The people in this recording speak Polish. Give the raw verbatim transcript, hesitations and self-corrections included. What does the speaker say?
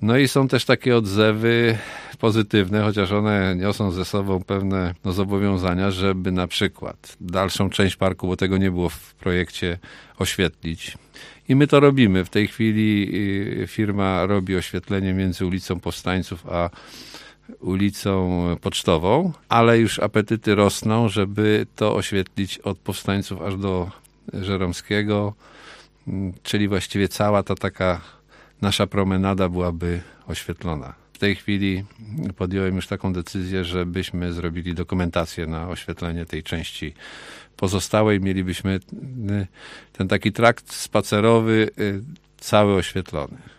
No i są też takie odzewy pozytywne, chociaż one niosą ze sobą pewne no, zobowiązania, żeby na przykład dalszą część parku, bo tego nie było w projekcie, oświetlić. I my to robimy. W tej chwili firma robi oświetlenie między ulicą Powstańców a ulicą Pocztową, ale już apetyty rosną, żeby to oświetlić od Powstańców aż do Żeromskiego, czyli właściwie cała ta taka nasza promenada byłaby oświetlona. W tej chwili podjąłem już taką decyzję, żebyśmy zrobili dokumentację na oświetlenie tej części pozostałej. Mielibyśmy ten taki trakt spacerowy cały oświetlony.